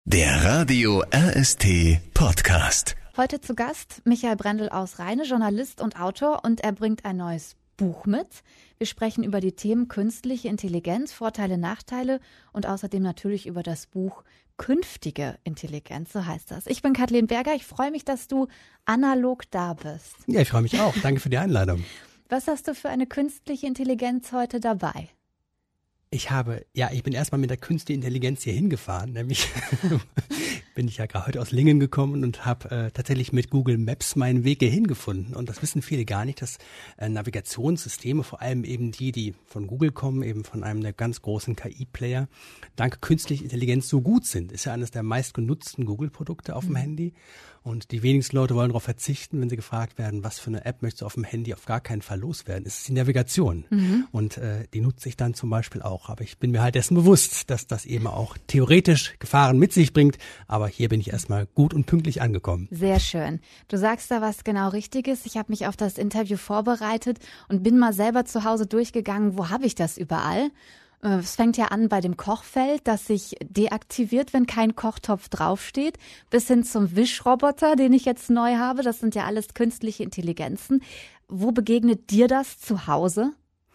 Der Radio RST Podcast. Heute zu Gast Michael Brendel aus Rheine, Journalist und Autor, und er bringt ein neues Buch mit. Wir sprechen über die Themen künstliche Intelligenz, Vorteile, Nachteile und außerdem natürlich über das Buch Künftige Intelligenz, so heißt das. Ich bin Kathleen Berger, ich freue mich, dass du analog da bist. Ja, ich freue mich auch. Danke für die Einladung. Was hast du für eine künstliche Intelligenz heute dabei? Ich bin erstmal mit der künstlichen Intelligenz hier hingefahren, nämlich bin ich ja gerade heute aus Lingen gekommen und habe tatsächlich mit Google Maps meinen Weg hierhin gefunden. Und das wissen viele gar nicht, dass Navigationssysteme, vor allem eben die von Google kommen, eben von einem der ganz großen KI-Player, dank künstlicher Intelligenz so gut sind. Ist ja eines der meistgenutzten Google-Produkte auf dem Handy. Und die wenigsten Leute wollen darauf verzichten, wenn sie gefragt werden, was für eine App möchtest du auf dem Handy auf gar keinen Fall loswerden. Es ist die Navigation. Und die nutze ich dann zum Beispiel auch. Aber ich bin mir halt dessen bewusst, dass das eben auch theoretisch Gefahren mit sich bringt. Aber hier bin ich erstmal gut und pünktlich angekommen. Sehr schön. Du sagst da was genau Richtiges. Ich habe mich auf das Interview vorbereitet und bin mal selber zu Hause durchgegangen, wo habe ich das überall? Es fängt ja an bei dem Kochfeld, das sich deaktiviert, wenn kein Kochtopf draufsteht, bis hin zum Wischroboter, den ich jetzt neu habe. Das sind ja alles künstliche Intelligenzen. Wo begegnet dir das zu Hause?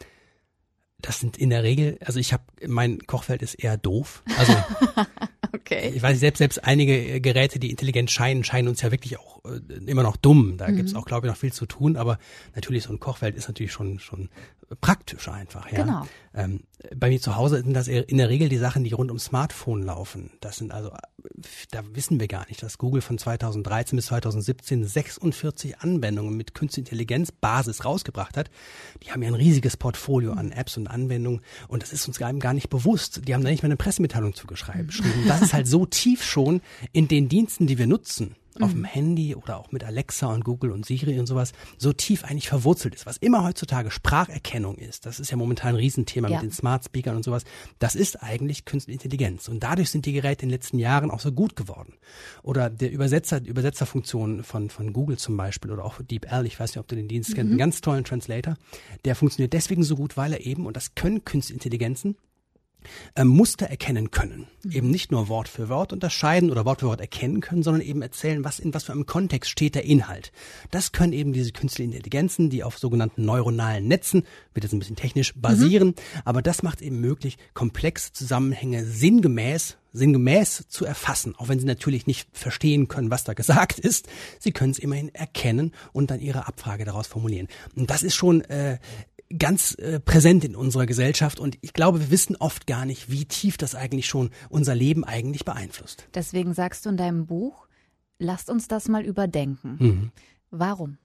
Das sind in der Regel, mein Kochfeld ist eher doof. Also okay. Ich weiß selbst einige Geräte, die intelligent scheinen uns ja wirklich auch immer noch dumm. Da gibt's auch, glaube ich, noch viel zu tun. Aber natürlich, so ein Kochfeld ist natürlich schon praktisch einfach. Ja. Genau. Bei mir zu Hause sind das in der Regel die Sachen, die rund ums Smartphone laufen. Das sind also, da wissen wir gar nicht, dass Google von 2013 bis 2017 46 Anwendungen mit künstlicher Intelligenz Basis rausgebracht hat. Die haben ja ein riesiges Portfolio an Apps und Anwendungen und das ist uns gar nicht bewusst. Die haben da nicht mal eine Pressemitteilung zugeschrieben. Das ist halt so tief schon in den Diensten, die wir nutzen, auf dem Handy oder auch mit Alexa und Google und Siri und sowas, so tief eigentlich verwurzelt ist. Was immer heutzutage Spracherkennung ist, das ist ja momentan ein Riesenthema mit den Smart Speakern und sowas, das ist eigentlich künstliche Intelligenz. Und dadurch sind die Geräte in den letzten Jahren auch so gut geworden. Oder die Übersetzerfunktion von Google zum Beispiel oder auch DeepL, ich weiß nicht, ob du den Dienst kennst, einen ganz tollen Translator, der funktioniert deswegen so gut, weil er eben, und das können künstliche Intelligenzen, Muster erkennen können. Eben nicht nur Wort für Wort unterscheiden oder Wort für Wort erkennen können, sondern eben erzählen, in was für einem Kontext steht der Inhalt. Das können eben diese künstlichen Intelligenzen, die auf sogenannten neuronalen Netzen, wird jetzt ein bisschen technisch, basieren, aber das macht eben möglich, komplexe Zusammenhänge sinngemäß zu erfassen, auch wenn sie natürlich nicht verstehen können, was da gesagt ist. Sie können es immerhin erkennen und dann ihre Abfrage daraus formulieren. Und das ist schon ganz präsent in unserer Gesellschaft und ich glaube, wir wissen oft gar nicht, wie tief das eigentlich schon unser Leben eigentlich beeinflusst. Deswegen sagst du in deinem Buch, lasst uns das mal überdenken. Warum?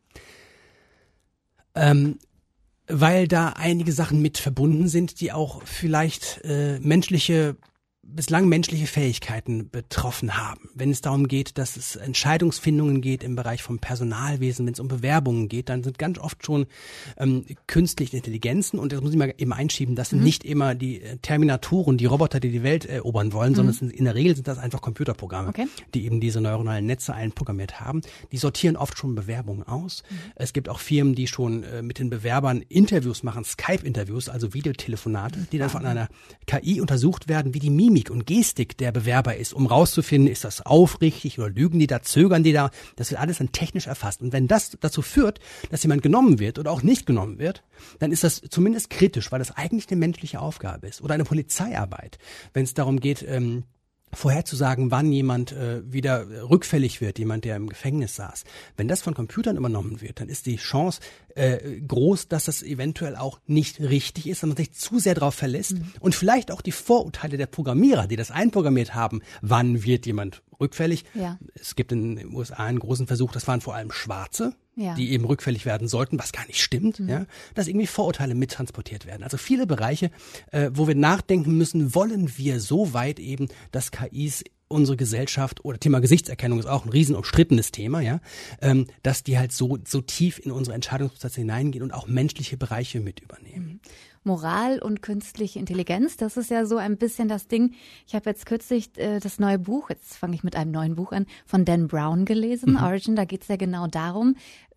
Weil da einige Sachen mit verbunden sind, die auch vielleicht bislang menschliche Fähigkeiten betroffen haben. Wenn es darum geht, dass es Entscheidungsfindungen geht im Bereich vom Personalwesen, wenn es um Bewerbungen geht, dann sind ganz oft schon künstliche Intelligenzen, und das muss ich mal eben einschieben, das sind nicht immer die Terminatoren, die Roboter, die die Welt erobern wollen, sondern in der Regel sind das einfach Computerprogramme, die eben diese neuronalen Netze einprogrammiert haben. Die sortieren oft schon Bewerbungen aus. Es gibt auch Firmen, die schon mit den Bewerbern Interviews machen, Skype-Interviews, also Videotelefonate, die dann von einer KI untersucht werden, wie die Mimik und Gestik der Bewerber ist, um rauszufinden, ist das aufrichtig oder lügen die da, zögern die da. Das wird alles dann technisch erfasst. Und wenn das dazu führt, dass jemand genommen wird oder auch nicht genommen wird, dann ist das zumindest kritisch, weil das eigentlich eine menschliche Aufgabe ist. Oder eine Polizeiarbeit, wenn es darum geht, vorherzusagen, wann jemand wieder rückfällig wird, jemand, der im Gefängnis saß. Wenn das von Computern übernommen wird, dann ist die Chance groß, dass das eventuell auch nicht richtig ist, wenn man sich zu sehr darauf verlässt und vielleicht auch die Vorurteile der Programmierer, die das einprogrammiert haben, wann wird jemand rückfällig. Ja. Es gibt in den USA einen großen Versuch, das waren vor allem Schwarze, die eben rückfällig werden sollten, was gar nicht stimmt, dass irgendwie Vorurteile mittransportiert werden. Also viele Bereiche, wo wir nachdenken müssen, wollen wir so weit eben, dass KIs unsere Gesellschaft, oder Thema Gesichtserkennung ist auch ein riesen umstrittenes Thema, dass die halt so tief in unsere Entscheidungsprozesse hineingehen und auch menschliche Bereiche mit übernehmen. Moral und künstliche Intelligenz, das ist ja so ein bisschen das Ding. Ich habe jetzt kürzlich das neue Buch, jetzt fange ich mit einem neuen Buch an, von Dan Brown gelesen, Origin, da geht es ja genau darum,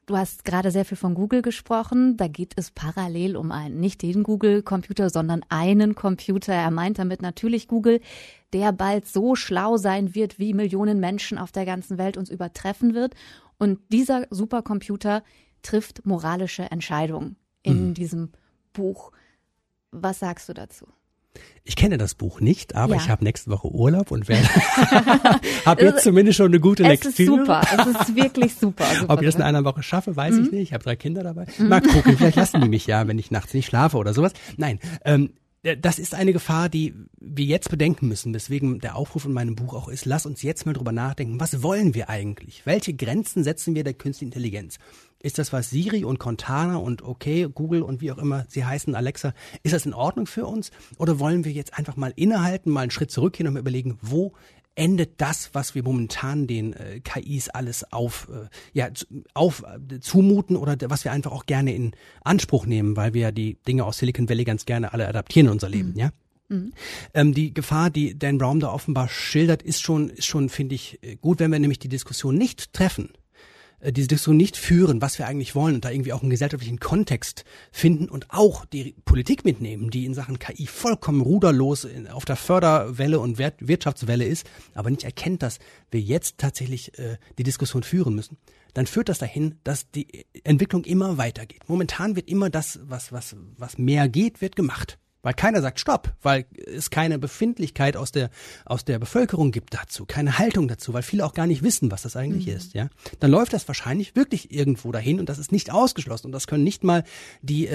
Du hast gerade sehr viel von Google gesprochen. Da geht es parallel um nicht den Google-Computer, sondern einen Computer. Er meint damit natürlich Google, der bald so schlau sein wird, wie Millionen Menschen auf der ganzen Welt uns übertreffen wird. Und dieser Supercomputer trifft moralische Entscheidungen in diesem Buch. Was sagst du dazu? Ich kenne das Buch nicht, aber ich habe nächste Woche Urlaub und habe jetzt zumindest schon eine gute Lektüre. Es ist wirklich super. Ob ich das in einer Woche schaffe, weiß ich nicht. Ich habe 3 Kinder dabei. Mal gucken, vielleicht lassen die mich ja, wenn ich nachts nicht schlafe oder sowas. Nein, das ist eine Gefahr, die wir jetzt bedenken müssen, weswegen der Aufruf in meinem Buch auch ist, lass uns jetzt mal drüber nachdenken, was wollen wir eigentlich? Welche Grenzen setzen wir der künstlichen Intelligenz? Ist das, was Siri und Cortana und okay, Google und wie auch immer sie heißen, Alexa, ist das in Ordnung für uns? Oder wollen wir jetzt einfach mal innehalten, mal einen Schritt zurückgehen und mal überlegen, wo endet das, was wir momentan den KIs alles zumuten oder was wir einfach auch gerne in Anspruch nehmen, weil wir ja die Dinge aus Silicon Valley ganz gerne alle adaptieren in unser Leben, ja? Die Gefahr, die Dan Brown da offenbar schildert, ist schon, finde ich, gut, wenn wir nämlich die Diskussion nicht treffen, diese Diskussion nicht führen, was wir eigentlich wollen und da irgendwie auch einen gesellschaftlichen Kontext finden und auch die Politik mitnehmen, die in Sachen KI vollkommen ruderlos auf der Förderwelle und Wirtschaftswelle ist, aber nicht erkennt, dass wir jetzt tatsächlich die Diskussion führen müssen, dann führt das dahin, dass die Entwicklung immer weitergeht. Momentan wird immer das, was mehr geht, wird gemacht. Weil keiner sagt Stopp, weil es keine Befindlichkeit aus der Bevölkerung gibt dazu, keine Haltung dazu, weil viele auch gar nicht wissen, was das eigentlich ist, ja. Dann läuft das wahrscheinlich wirklich irgendwo dahin und das ist nicht ausgeschlossen und das können nicht mal die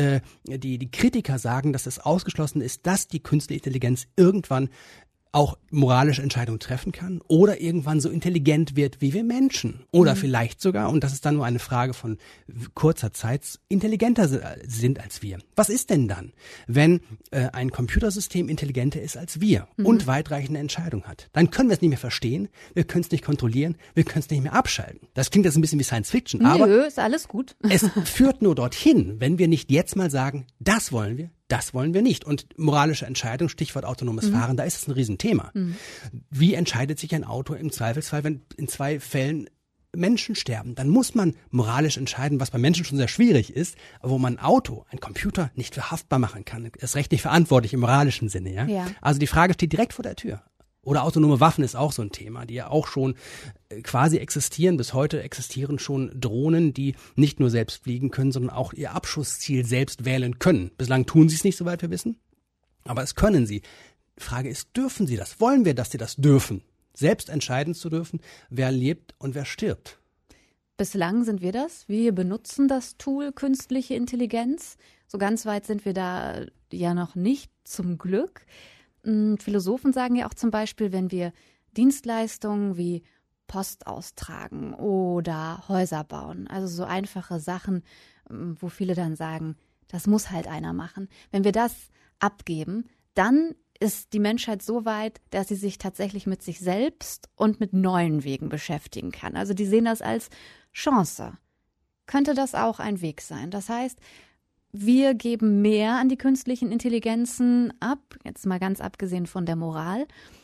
Kritiker sagen, dass es ausgeschlossen ist, dass die künstliche Intelligenz irgendwann auch moralische Entscheidungen treffen kann oder irgendwann so intelligent wird wie wir Menschen oder vielleicht sogar, und das ist dann nur eine Frage von kurzer Zeit, intelligenter sind als wir. Was ist denn dann, wenn ein Computersystem intelligenter ist als wir und weitreichende Entscheidungen hat? Dann können wir es nicht mehr verstehen, wir können es nicht kontrollieren, wir können es nicht mehr abschalten. Das klingt jetzt ein bisschen wie Science Fiction, aber ist alles gut. Es führt nur dorthin, wenn wir nicht jetzt mal sagen, das wollen wir nicht. Und moralische Entscheidung, Stichwort autonomes Fahren, da ist es ein Riesenthema. Wie entscheidet sich ein Auto im Zweifelsfall, wenn in 2 Fällen Menschen sterben? Dann muss man moralisch entscheiden, was bei Menschen schon sehr schwierig ist, aber wo man ein Computer nicht für haftbar machen kann. Ist recht nicht verantwortlich im moralischen Sinne. Ja? Also die Frage steht direkt vor der Tür. Oder autonome Waffen ist auch so ein Thema, die ja auch schon quasi existieren. Bis heute existieren schon Drohnen, die nicht nur selbst fliegen können, sondern auch ihr Abschussziel selbst wählen können. Bislang tun sie es nicht, soweit wir wissen, aber es können sie. Die Frage ist, dürfen sie das? Wollen wir, dass sie das dürfen? Selbst entscheiden zu dürfen, wer lebt und wer stirbt. Bislang sind wir das. Wir benutzen das Tool künstliche Intelligenz. So ganz weit sind wir da ja noch nicht, zum Glück. Philosophen sagen ja auch zum Beispiel, wenn wir Dienstleistungen wie Post austragen oder Häuser bauen, also so einfache Sachen, wo viele dann sagen, das muss halt einer machen. Wenn wir das abgeben, dann ist die Menschheit so weit, dass sie sich tatsächlich mit sich selbst und mit neuen Wegen beschäftigen kann. Also die sehen das als Chance. Könnte das auch ein Weg sein? Das heißt, wir geben mehr an die künstlichen Intelligenzen ab, jetzt mal ganz abgesehen von der Moral,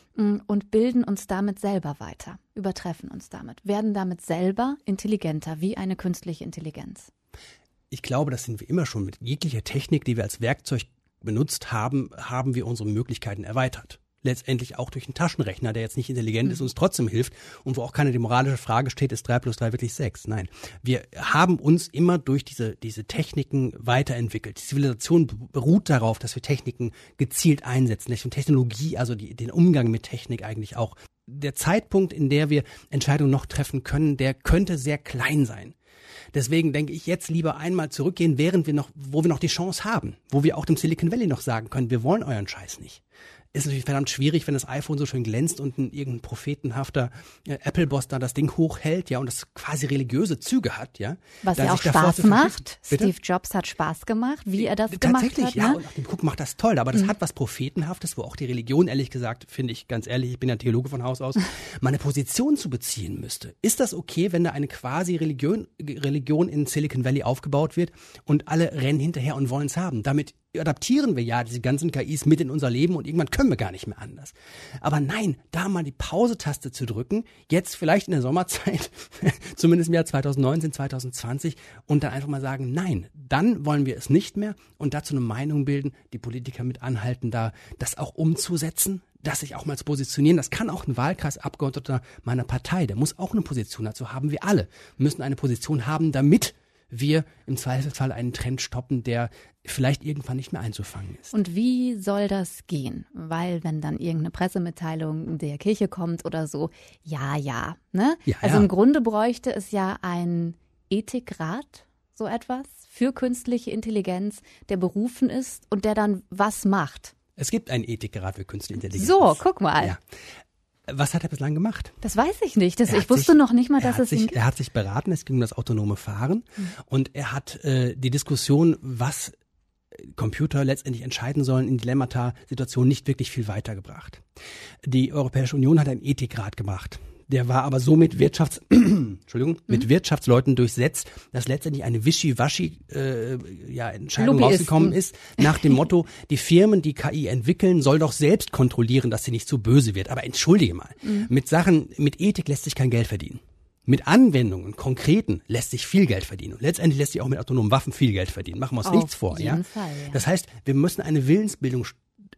und bilden uns damit selber weiter, übertreffen uns damit, werden damit selber intelligenter, wie eine künstliche Intelligenz. Ich glaube, das sind wir immer schon. Mit jeglicher Technik, die wir als Werkzeug benutzt haben, haben wir unsere Möglichkeiten erweitert. Letztendlich auch durch einen Taschenrechner, der jetzt nicht intelligent ist, uns trotzdem hilft und wo auch keine moralische Frage steht, ist 3 + 3 wirklich 6? Nein, wir haben uns immer durch diese Techniken weiterentwickelt. Die Zivilisation beruht darauf, dass wir Techniken gezielt einsetzen, dass wir Technologie, also den Umgang mit Technik eigentlich auch. Der Zeitpunkt, in der wir Entscheidungen noch treffen können, der könnte sehr klein sein. Deswegen denke ich jetzt lieber einmal zurückgehen, wo wir noch die Chance haben, wo wir auch dem Silicon Valley noch sagen können, wir wollen euren Scheiß nicht. Ist natürlich verdammt schwierig, wenn das iPhone so schön glänzt und irgendein prophetenhafter Apple-Boss da das Ding hochhält, ja, und das quasi religiöse Züge hat, ja. Was ja auch Spaß macht. Steve Jobs hat Spaß gemacht, wie er das gemacht hat. Tatsächlich, ja, und guck, macht das toll, aber das hat was Prophetenhaftes, wo auch die Religion, ehrlich gesagt, finde ich, ganz ehrlich, ich bin ja Theologe von Haus aus, mal eine Position zu beziehen müsste. Ist das okay, wenn da eine quasi Religion in Silicon Valley aufgebaut wird und alle rennen hinterher und wollen es haben? Damit adaptieren wir ja diese ganzen KIs mit in unser Leben und irgendwann können wir gar nicht mehr anders. Aber nein, da mal die Pause-Taste zu drücken, jetzt vielleicht in der Sommerzeit, zumindest im Jahr 2019, 2020 und dann einfach mal sagen, nein, dann wollen wir es nicht mehr und dazu eine Meinung bilden, die Politiker mit anhalten, da das auch umzusetzen, das sich auch mal zu positionieren. Das kann auch ein Wahlkreisabgeordneter meiner Partei, der muss auch eine Position dazu haben. Wir alle müssen eine Position haben, damit wir im Zweifelsfall einen Trend stoppen, der vielleicht irgendwann nicht mehr einzufangen ist. Und wie soll das gehen? Weil wenn dann irgendeine Pressemitteilung der Kirche kommt oder so, ne? Ja, also im Grunde bräuchte es ja ein Ethikrat, so etwas, für künstliche Intelligenz, der berufen ist und der dann was macht. Es gibt einen Ethikrat für künstliche Intelligenz. So, guck mal. Ja. Was hat er bislang gemacht? Das weiß ich nicht. Ich wusste noch nicht mal, dass es ihn gibt. Er hat sich beraten, es ging um das autonome Fahren und er hat die Diskussion, was Computer letztendlich entscheiden sollen in Dilemmata-Situationen nicht wirklich viel weitergebracht. Die Europäische Union hat einen Ethikrat gemacht. Der war aber so mit Wirtschaftsleuten durchsetzt, dass letztendlich eine wischiwaschi Entscheidung rausgekommen ist, nach dem Motto, die Firmen, die KI entwickeln, soll doch selbst kontrollieren, dass sie nicht zu böse wird. Aber entschuldige mal, mit Ethik lässt sich kein Geld verdienen. Mit Anwendungen, konkreten, lässt sich viel Geld verdienen. Und letztendlich lässt sich auch mit autonomen Waffen viel Geld verdienen. Machen wir uns nichts vor. Auf jeden Fall, ja. Das heißt, wir müssen eine Willensbildung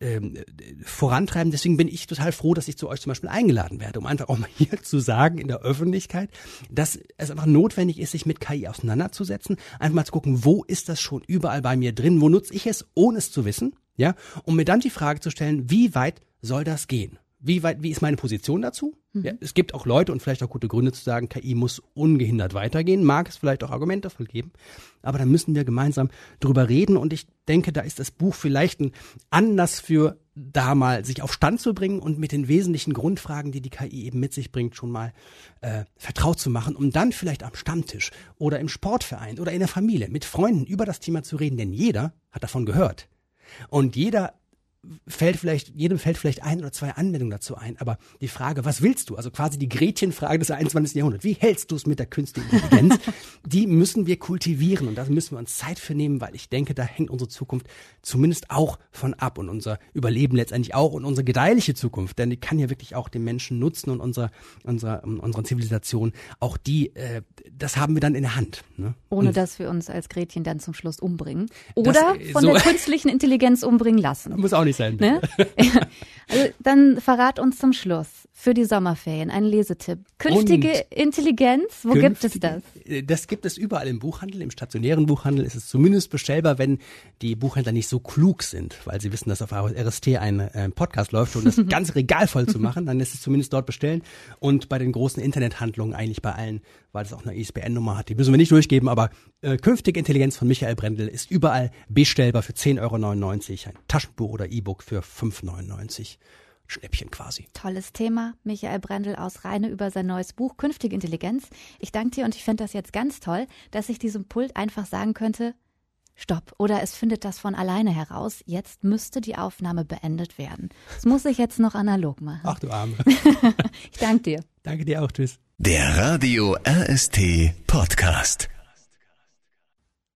vorantreiben. Deswegen bin ich total froh, dass ich zu euch zum Beispiel eingeladen werde, um einfach auch mal hier zu sagen in der Öffentlichkeit, dass es einfach notwendig ist, sich mit KI auseinanderzusetzen, einfach mal zu gucken, wo ist das schon überall bei mir drin, wo nutze ich es, ohne es zu wissen, ja, um mir dann die Frage zu stellen, wie weit soll das gehen? Wie ist meine Position dazu? Ja, es gibt auch Leute und vielleicht auch gute Gründe zu sagen, KI muss ungehindert weitergehen, mag es vielleicht auch Argumente dafür geben, aber da müssen wir gemeinsam drüber reden und ich denke, da ist das Buch vielleicht ein Anlass für da mal sich auf Stand zu bringen und mit den wesentlichen Grundfragen, die die KI eben mit sich bringt, schon mal vertraut zu machen, um dann vielleicht am Stammtisch oder im Sportverein oder in der Familie mit Freunden über das Thema zu reden, denn jeder hat davon gehört und jedem fällt vielleicht 1 oder 2 Anwendungen dazu ein, aber die Frage, was willst du? Also quasi die Gretchenfrage des 21. Jahrhunderts. Wie hältst du es mit der künstlichen Intelligenz? Die müssen wir kultivieren und da müssen wir uns Zeit für nehmen, weil ich denke, da hängt unsere Zukunft zumindest auch von ab und unser Überleben letztendlich auch und unsere gedeihliche Zukunft, denn die kann ja wirklich auch den Menschen nutzen und unsere Zivilisation, auch die, das haben wir dann in der Hand. Ne? Ohne dass wir uns als Gretchen dann zum Schluss umbringen oder von der künstlichen Intelligenz umbringen lassen. Muss auch nicht sein. Ne? Also dann verrat uns zum Schluss für die Sommerferien einen Lesetipp. Künftige Intelligenz, wo gibt es das? Das gibt es überall im Buchhandel. Im stationären Buchhandel ist es zumindest bestellbar, wenn die Buchhändler nicht so klug sind, weil sie wissen, dass auf RST ein Podcast läuft und das ganze Regal voll zu machen, dann lässt es zumindest dort bestellen. Und bei den großen Internethandlungen eigentlich bei allen, weil es auch eine ISBN-Nummer hat, die müssen wir nicht durchgeben, aber Künftige Intelligenz von Michael Brendel ist überall bestellbar für 10,99 €, ein Taschenbuch oder E-Book für 5,99 €. Schnäppchen quasi. Tolles Thema. Michael Brendel aus Rheine über sein neues Buch Künftige Intelligenz. Ich danke dir und ich finde das jetzt ganz toll, dass ich diesem Pult einfach sagen könnte, stopp. Oder es findet das von alleine heraus. Jetzt müsste die Aufnahme beendet werden. Das muss ich jetzt noch analog machen. Ach du Arme. Ich danke dir. Danke dir auch. Tschüss. Der Radio RST Podcast.